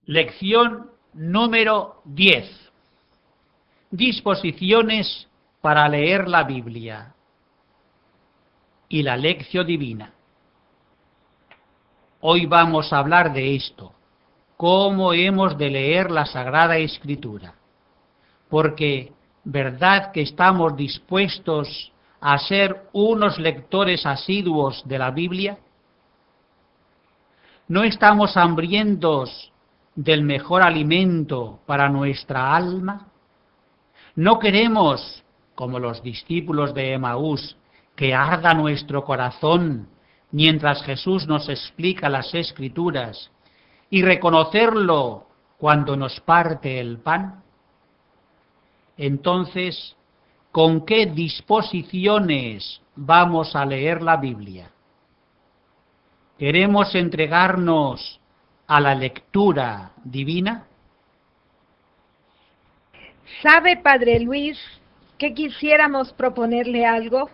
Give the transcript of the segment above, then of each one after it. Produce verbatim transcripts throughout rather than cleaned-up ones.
Lección número diez. Disposiciones para leer la Biblia y la lección divina. Hoy vamos a hablar de esto, cómo hemos de leer la Sagrada Escritura, porque ¿verdad que estamos dispuestos a ser unos lectores asiduos de la Biblia? ¿No estamos hambrientos del mejor alimento para nuestra alma? ¿No queremos, como los discípulos de Emaús, que arda nuestro corazón mientras Jesús nos explica las Escrituras y reconocerlo cuando nos parte el pan? Entonces, ¿con qué disposiciones vamos a leer la Biblia? ¿Queremos entregarnos a la lectura divina? ¿Sabe, Padre Luis, que quisiéramos proponerle algo?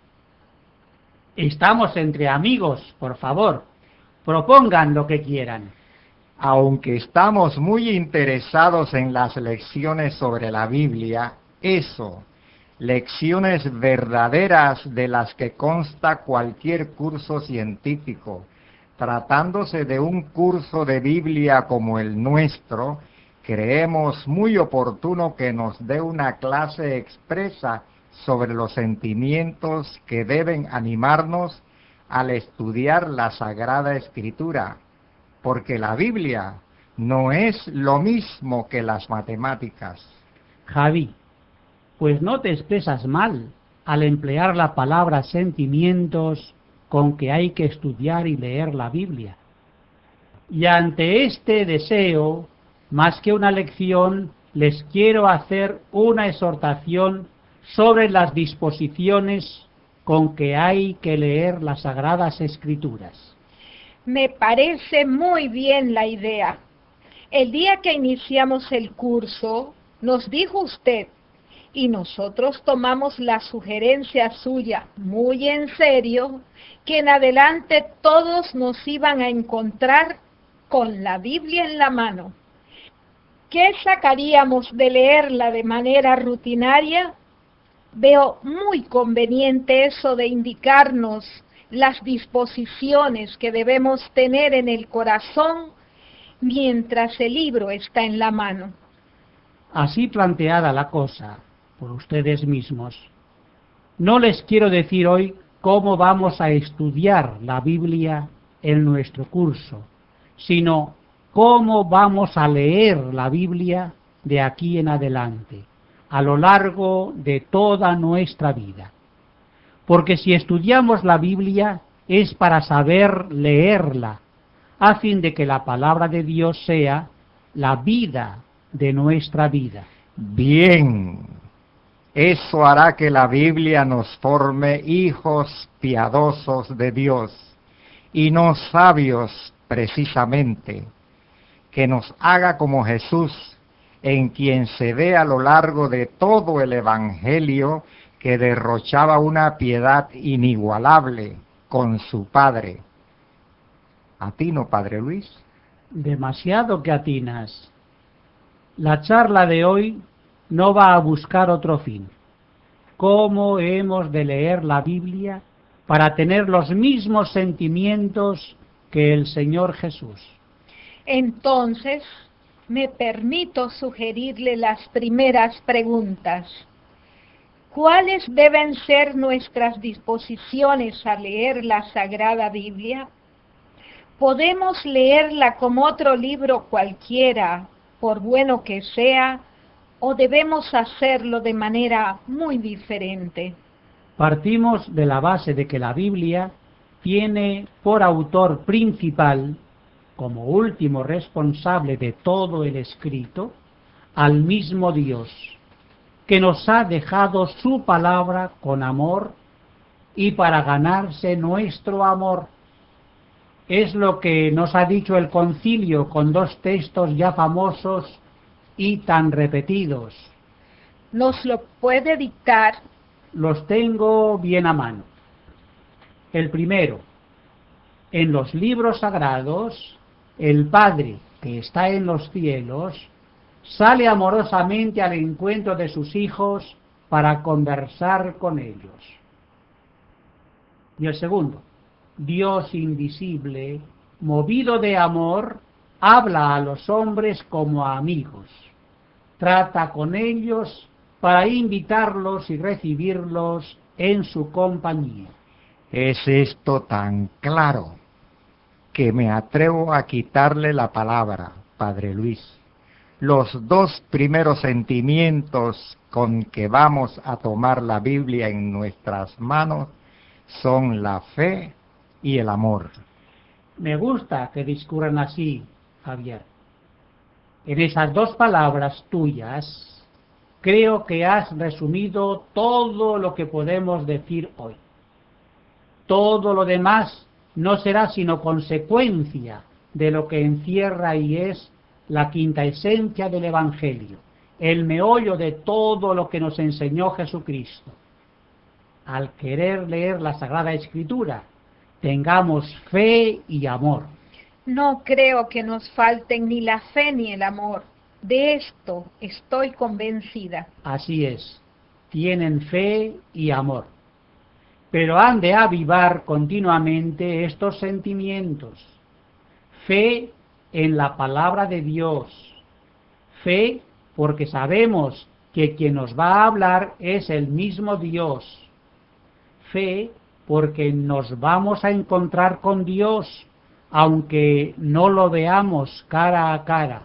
Estamos entre amigos, por favor. Propongan lo que quieran. Aunque estamos muy interesados en las lecciones sobre la Biblia, eso, lecciones verdaderas de las que consta cualquier curso científico, tratándose de un curso de Biblia como el nuestro, creemos muy oportuno que nos dé una clase expresa sobre los sentimientos que deben animarnos al estudiar la Sagrada Escritura, porque la Biblia no es lo mismo que las matemáticas. Javi, pues no te expresas mal al emplear la palabra sentimientos con que hay que estudiar y leer la Biblia. Y ante este deseo, más que una lección, les quiero hacer una exhortación sobre las disposiciones con que hay que leer las Sagradas Escrituras. Me parece muy bien la idea. El día que iniciamos el curso, nos dijo usted, y nosotros tomamos la sugerencia suya muy en serio, que en adelante todos nos iban a encontrar con la Biblia en la mano. ¿Qué sacaríamos de leerla de manera rutinaria? Veo muy conveniente eso de indicarnos las disposiciones que debemos tener en el corazón mientras el libro está en la mano. Así planteada la cosa por ustedes mismos, no les quiero decir hoy cómo vamos a estudiar la Biblia en nuestro curso, sino cómo vamos a leer la Biblia de aquí en adelante, a lo largo de toda nuestra vida. Porque si estudiamos la Biblia es para saber leerla, a fin de que la palabra de Dios sea la vida de nuestra vida. Bien, eso hará que la Biblia nos forme hijos piadosos de Dios y no sabios precisamente, que nos haga como Jesús, en quien se ve a lo largo de todo el Evangelio que derrochaba una piedad inigualable con su Padre. ¿Atino, Padre Luis? Demasiado que atinas. La charla de hoy no va a buscar otro fin. ¿Cómo hemos de leer la Biblia para tener los mismos sentimientos que el Señor Jesús? Entonces, me permito sugerirle las primeras preguntas. ¿Cuáles deben ser nuestras disposiciones a leer la Sagrada Biblia? ¿Podemos leerla como otro libro cualquiera, por bueno que sea, o debemos hacerlo de manera muy diferente? Partimos de la base de que la Biblia tiene por autor principal, como último responsable de todo el escrito, al mismo Dios, que nos ha dejado su palabra con amor y para ganarse nuestro amor. Es lo que nos ha dicho el concilio con dos textos ya famosos y tan repetidos. ¿Nos lo puede dictar? Los tengo bien a mano. El primero, en los libros sagrados, el Padre, que está en los cielos, sale amorosamente al encuentro de sus hijos para conversar con ellos. Y el segundo, Dios invisible, movido de amor, habla a los hombres como a amigos, trata con ellos para invitarlos y recibirlos en su compañía. Es esto tan claro que me atrevo a quitarle la palabra, Padre Luis. Los dos primeros sentimientos con que vamos a tomar la Biblia en nuestras manos son la fe y el amor. Me gusta que discurran así, Javier. En esas dos palabras tuyas, creo que has resumido todo lo que podemos decir hoy. Todo lo demás no será sino consecuencia de lo que encierra y es la quinta esencia del Evangelio, el meollo de todo lo que nos enseñó Jesucristo. Al querer leer la Sagrada Escritura, tengamos fe y amor. No creo que nos falten ni la fe ni el amor. De esto estoy convencida. Así es, tienen fe y amor, pero han de avivar continuamente estos sentimientos. Fe en la palabra de Dios, fe porque sabemos que quien nos va a hablar es el mismo Dios, fe porque nos vamos a encontrar con Dios, aunque no lo veamos cara a cara.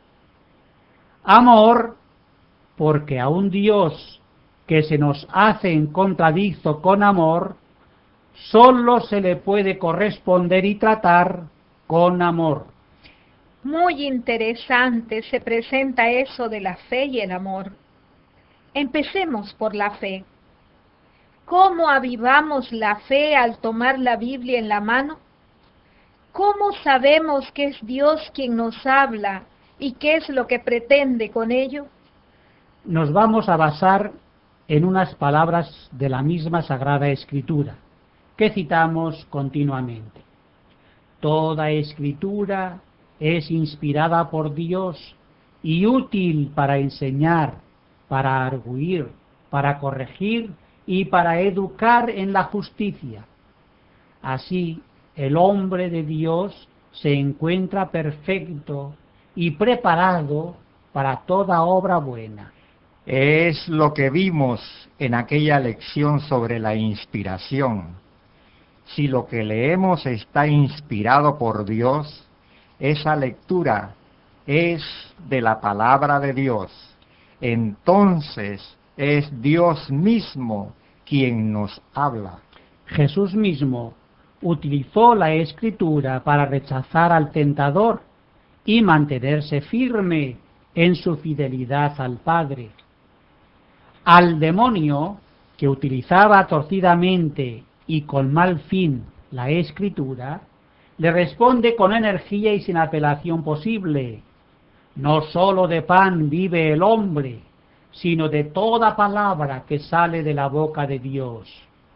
Amor, porque a un Dios que se nos hace en contradicto con amor, solo se le puede corresponder y tratar con amor. Muy interesante se presenta eso de la fe y el amor. Empecemos por la fe. ¿Cómo avivamos la fe al tomar la Biblia en la mano? ¿Cómo sabemos que es Dios quien nos habla y qué es lo que pretende con ello? Nos vamos a basar en unas palabras de la misma Sagrada Escritura, que citamos continuamente. Toda Escritura es inspirada por Dios y útil para enseñar, para arguir, para corregir y para educar en la justicia. Así, el hombre de Dios se encuentra perfecto y preparado para toda obra buena. Es lo que vimos en aquella lección sobre la inspiración. Si lo que leemos está inspirado por Dios, esa lectura es de la palabra de Dios. Entonces es Dios mismo quien nos habla. Jesús mismo utilizó la Escritura para rechazar al tentador y mantenerse firme en su fidelidad al Padre. Al demonio, que utilizaba torcidamente y con mal fin la Escritura, le responde con energía y sin apelación posible: no sólo de pan vive el hombre, sino de toda palabra que sale de la boca de Dios.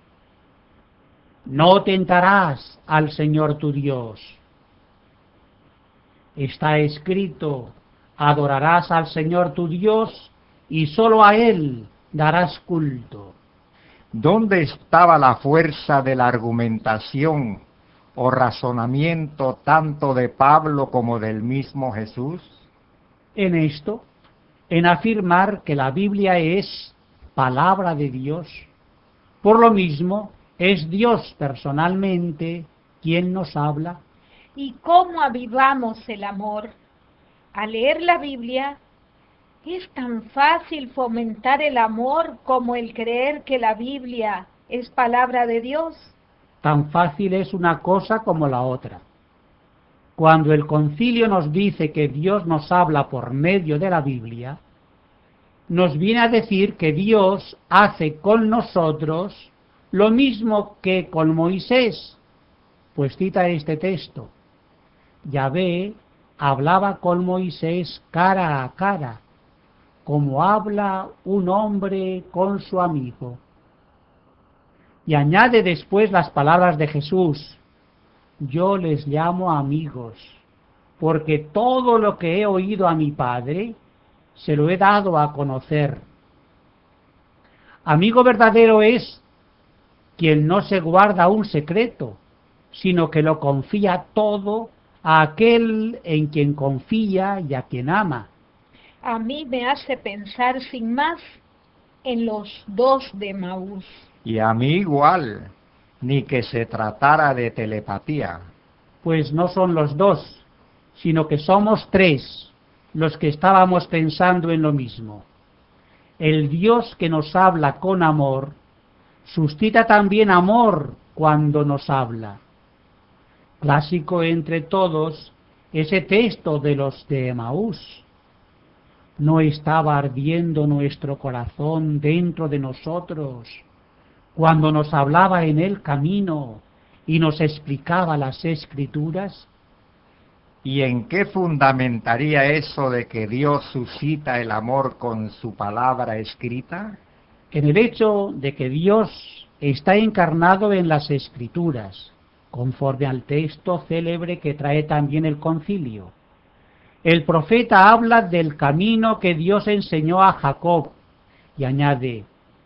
No tentarás al Señor tu Dios. Está escrito: adorarás al Señor tu Dios y sólo a Él darás culto. ¿Dónde estaba la fuerza de la argumentación o razonamiento tanto de Pablo como del mismo Jesús? En esto, en afirmar que la Biblia es palabra de Dios. Por lo mismo, es Dios personalmente quien nos habla. ¿Y cómo avivamos el amor? Al leer la Biblia, ¿es tan fácil fomentar el amor como el creer que la Biblia es palabra de Dios? Tan fácil es una cosa como la otra. Cuando el concilio nos dice que Dios nos habla por medio de la Biblia, nos viene a decir que Dios hace con nosotros lo mismo que con Moisés. Pues cita este texto: Yahvé hablaba con Moisés cara a cara, como habla un hombre con su amigo. Y añade después las palabras de Jesús: yo les llamo amigos, porque todo lo que he oído a mi Padre, se lo he dado a conocer. Amigo verdadero es quien no se guarda un secreto, sino que lo confía todo a aquel en quien confía y a quien ama. A mí me hace pensar sin más en los dos de Emaús. Y a mí igual, ni que se tratara de telepatía. Pues no son los dos, sino que somos tres los que estábamos pensando en lo mismo. El Dios que nos habla con amor, suscita también amor cuando nos habla. Clásico entre todos, ese texto de los de Emaús. ¿No estaba ardiendo nuestro corazón dentro de nosotros cuando nos hablaba en el camino y nos explicaba las Escrituras? ¿Y en qué fundamentaría eso de que Dios suscita el amor con su palabra escrita? En el hecho de que Dios está encarnado en las Escrituras, conforme al texto célebre que trae también el concilio. El profeta habla del camino que Dios enseñó a Jacob y añade: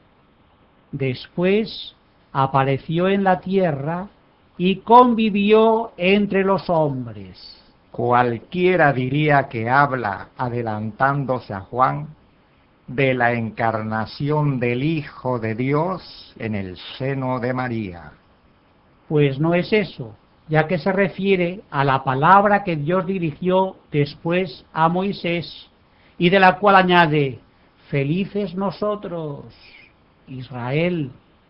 después apareció en la tierra y convivió entre los hombres. Cualquiera diría que habla, adelantándose a Juan, de la encarnación del Hijo de Dios en el seno de María. Pues no es eso, ya que se refiere a la palabra que Dios dirigió después a Moisés, y de la cual añade: felices nosotros, Israel,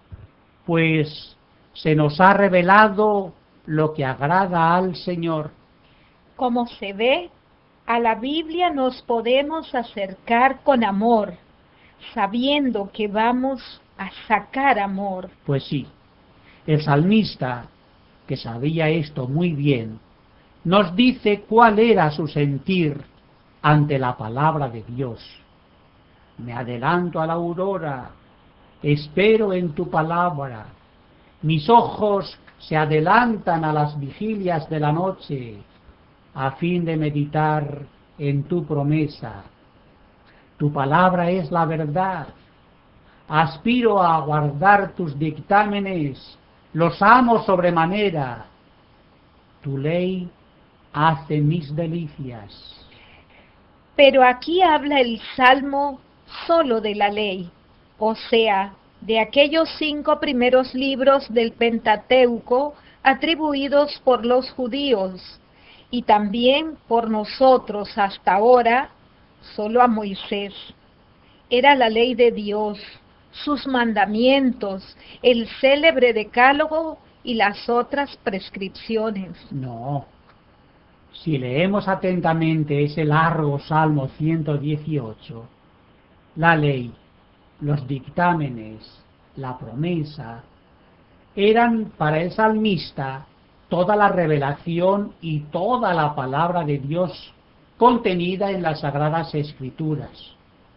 pues se nos ha revelado lo que agrada al Señor. Como se ve, a la Biblia nos podemos acercar con amor, sabiendo que vamos a sacar amor. Pues sí, el salmista, que sabía esto muy bien, nos dice cuál era su sentir ante la palabra de Dios. Me adelanto a la aurora, espero en tu palabra, mis ojos se adelantan a las vigilias de la noche, a fin de meditar en tu promesa. Tu palabra es la verdad. Aspiro a guardar tus dictámenes, los amo sobremanera. Tu ley hace mis delicias. Pero aquí habla el Salmo solo de la ley, o sea, de aquellos cinco primeros libros del Pentateuco atribuidos por los judíos, y también por nosotros hasta ahora, solo a Moisés. Era la ley de Dios, sus mandamientos, el célebre decálogo y las otras prescripciones. No. Si leemos atentamente ese largo Salmo ciento dieciocho, la ley, los dictámenes, la promesa, eran para el salmista toda la revelación y toda la palabra de Dios contenida en las Sagradas Escrituras,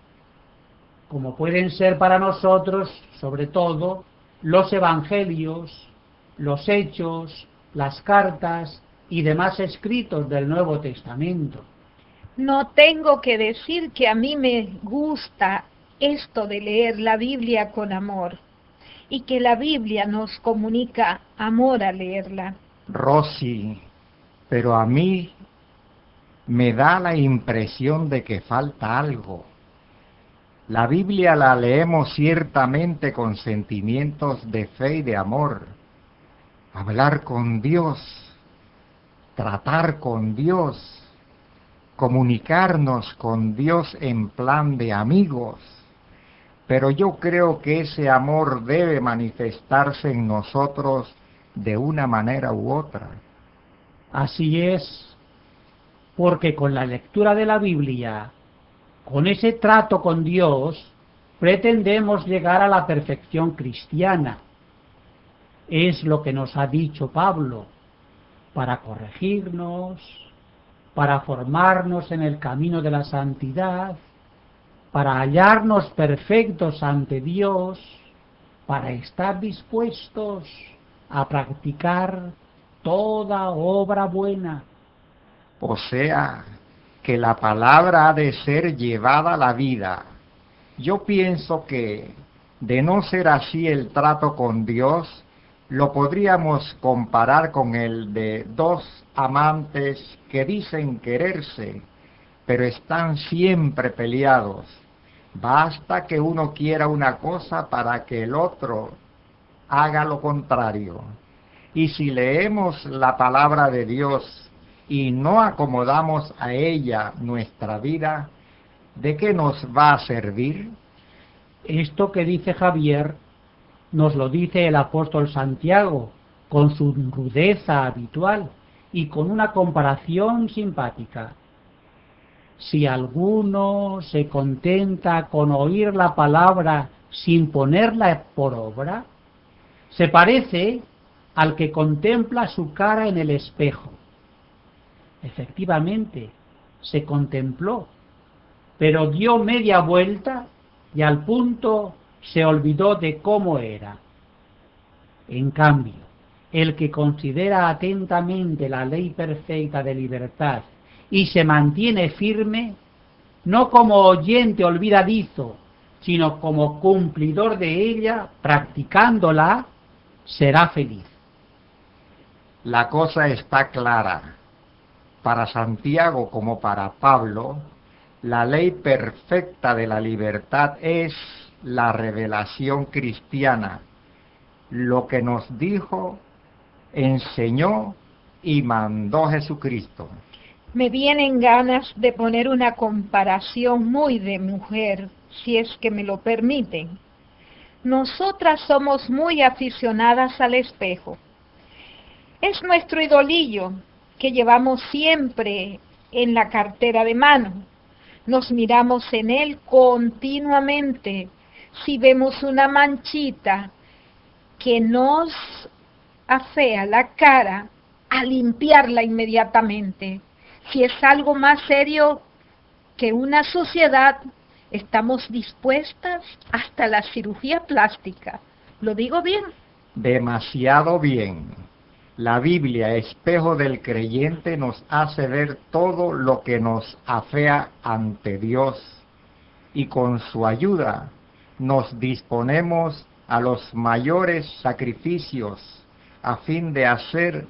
como pueden ser para nosotros, sobre todo, los evangelios, los hechos, las cartas y demás escritos del Nuevo Testamento. No tengo que decir que a mí me gusta esto de leer la Biblia con amor, y que la Biblia nos comunica amor al leerla. Rosy, pero a mí me da la impresión de que falta algo. La Biblia la leemos ciertamente con sentimientos de fe y de amor. Hablar con Dios, tratar con Dios, comunicarnos con Dios en plan de amigos. Pero yo creo que ese amor debe manifestarse en nosotros de una manera u otra. Así es, porque con la lectura de la Biblia, con ese trato con Dios, pretendemos llegar a la perfección cristiana. Es lo que nos ha dicho Pablo, para corregirnos, para formarnos en el camino de la santidad, para hallarnos perfectos ante Dios, para estar dispuestos a practicar toda obra buena. O sea, que la palabra ha de ser llevada a la vida. Yo pienso que, de no ser así el trato con Dios, lo podríamos comparar con el de dos amantes que dicen quererse, pero están siempre peleados. Basta que uno quiera una cosa para que el otro haga lo contrario. Y si leemos la palabra de Dios y no acomodamos a ella nuestra vida, ¿de qué nos va a servir? Esto que dice Javier nos lo dice el apóstol Santiago, con su rudeza habitual y con una comparación simpática. Si alguno se contenta con oír la palabra sin ponerla por obra, se parece al que contempla su cara en el espejo. Efectivamente, se contempló, pero dio media vuelta y al punto se olvidó de cómo era. En cambio, el que considera atentamente la ley perfecta de libertad y se mantiene firme, no como oyente olvidadizo, sino como cumplidor de ella, practicándola, será feliz. La cosa está clara. Para Santiago como para Pablo, la ley perfecta de la libertad es la revelación cristiana, lo que nos dijo, enseñó y mandó Jesucristo. Me vienen ganas de poner una comparación muy de mujer, si es que me lo permiten. Nosotras somos muy aficionadas al espejo. Es nuestro idolillo que llevamos siempre en la cartera de mano. Nos miramos en él continuamente. Si vemos una manchita que nos afea la cara, a limpiarla inmediatamente. Si es algo más serio que una suciedad, estamos dispuestas hasta la cirugía plástica. ¿Lo digo bien? Demasiado bien. La Biblia, espejo del creyente, nos hace ver todo lo que nos afea ante Dios, y con su ayuda nos disponemos a los mayores sacrificios a fin de hacer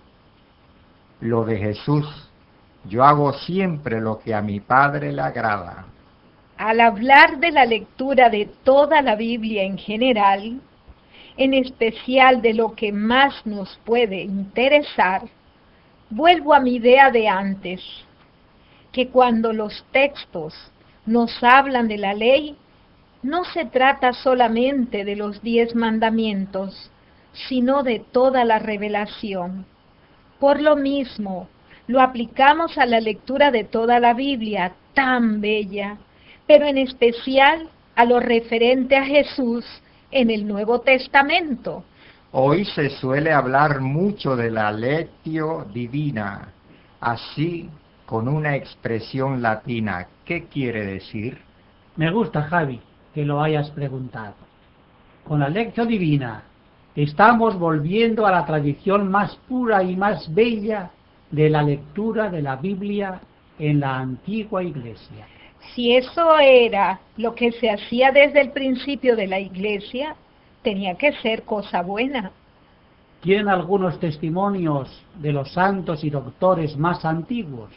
lo de Jesús. Yo hago siempre lo que a mi Padre le agrada. Al hablar de la lectura de toda la Biblia en general, en especial de lo que más nos puede interesar, vuelvo a mi idea de antes, que cuando los textos nos hablan de la ley, no se trata solamente de los diez mandamientos, sino de toda la revelación. Por lo mismo, lo aplicamos a la lectura de toda la Biblia, tan bella, pero en especial a lo referente a Jesús en el Nuevo Testamento. Hoy se suele hablar mucho de la lectio divina, así con una expresión latina. ¿Qué quiere decir? Me gusta, Javi, que lo hayas preguntado. Con la lectio divina estamos volviendo a la tradición más pura y más bella de la lectura de la Biblia en la antigua Iglesia. Si eso era lo que se hacía desde el principio de la Iglesia, tenía que ser cosa buena. ¿Tienen algunos testimonios de los santos y doctores más antiguos?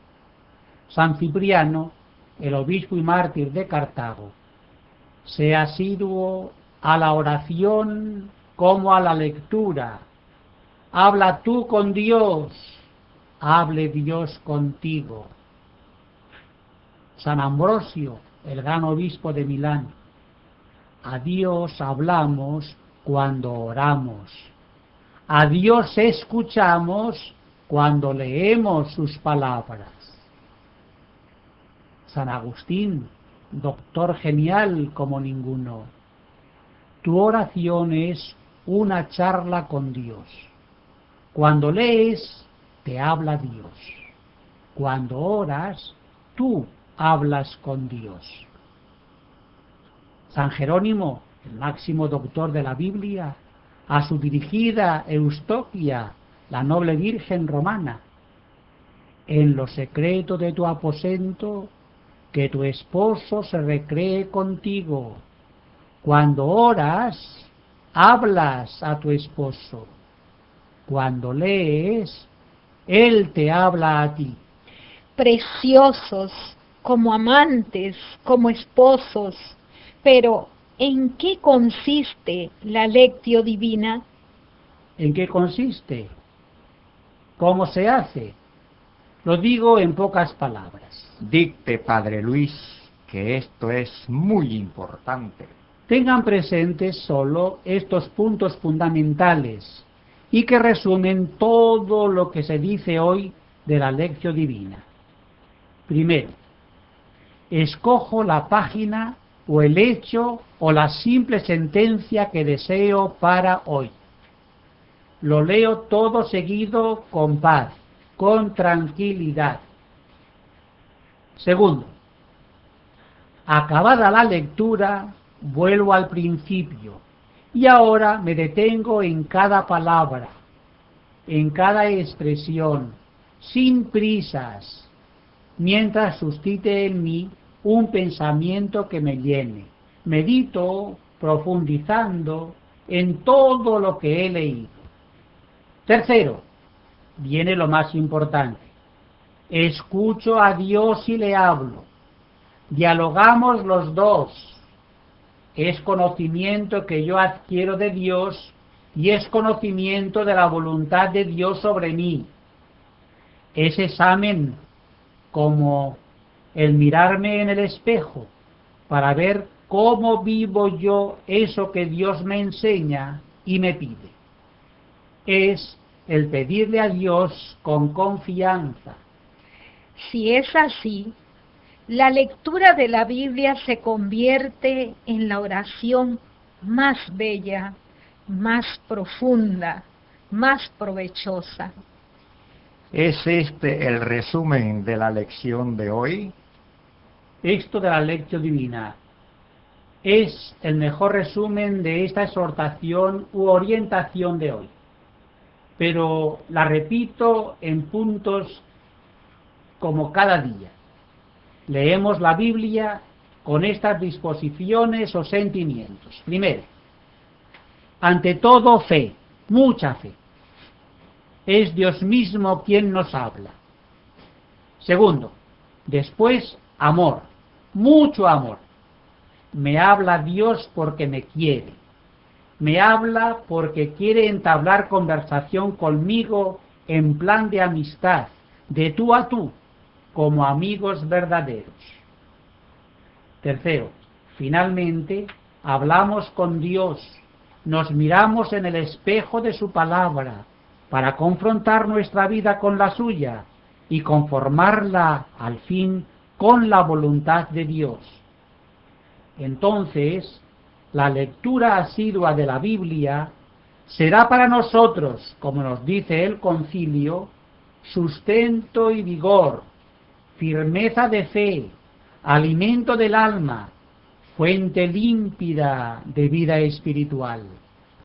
San Cipriano, el obispo y mártir de Cartago, sea asiduo a la oración como a la lectura. Habla tú con Dios, hable Dios contigo. San Ambrosio, el gran obispo de Milán, a Dios hablamos cuando oramos, a Dios escuchamos cuando leemos sus palabras. San Agustín, doctor genial como ninguno, tu oración es una charla con Dios. Cuando lees, te habla Dios. Cuando oras, tú hablas con Dios. San Jerónimo, el máximo doctor de la Biblia, a su dirigida Eustoquia, la noble virgen romana, en lo secreto de tu aposento, que tu esposo se recree contigo. Cuando oras, hablas a tu esposo. Cuando lees, él te habla a ti. Preciosos, como amantes, como esposos. Pero, ¿en qué consiste la lectio divina? ¿En qué consiste? ¿Cómo se hace? Lo digo en pocas palabras. Dicte, Padre Luis, que esto es muy importante. Tengan presentes solo estos puntos fundamentales y que resumen todo lo que se dice hoy de la lectio divina. Primero, escojo la página o el hecho o la simple sentencia que deseo para hoy. Lo leo todo seguido con paz, con tranquilidad. Segundo, acabada la lectura, vuelvo al principio y ahora me detengo en cada palabra, en cada expresión, sin prisas, mientras suscite en mí un pensamiento que me llene. Medito profundizando en todo lo que he leído. Tercero, viene lo más importante. Escucho a Dios y le hablo. Dialogamos los dos. Es conocimiento que yo adquiero de Dios y es conocimiento de la voluntad de Dios sobre mí. Es examen como el mirarme en el espejo para ver cómo vivo yo eso que Dios me enseña y me pide. Es el pedirle a Dios con confianza. Si es así, la lectura de la Biblia se convierte en la oración más bella, más profunda, más provechosa. ¿Es este el resumen de la lección de hoy? Esto de la lectio divina es el mejor resumen de esta exhortación u orientación de hoy. Pero la repito en puntos como cada día. Leemos la Biblia con estas disposiciones o sentimientos. Primero, ante todo fe, mucha fe. Es Dios mismo quien nos habla. Segundo, después amor, mucho amor. Me habla Dios porque me quiere. Me habla porque quiere entablar conversación conmigo en plan de amistad, de tú a tú, como amigos verdaderos. Tercero, finalmente, hablamos con Dios, nos miramos en el espejo de su palabra para confrontar nuestra vida con la suya y conformarla, al fin, con la voluntad de Dios. Entonces, la lectura asidua de la Biblia será para nosotros, como nos dice el concilio, sustento y vigor, firmeza de fe, alimento del alma, fuente límpida de vida espiritual.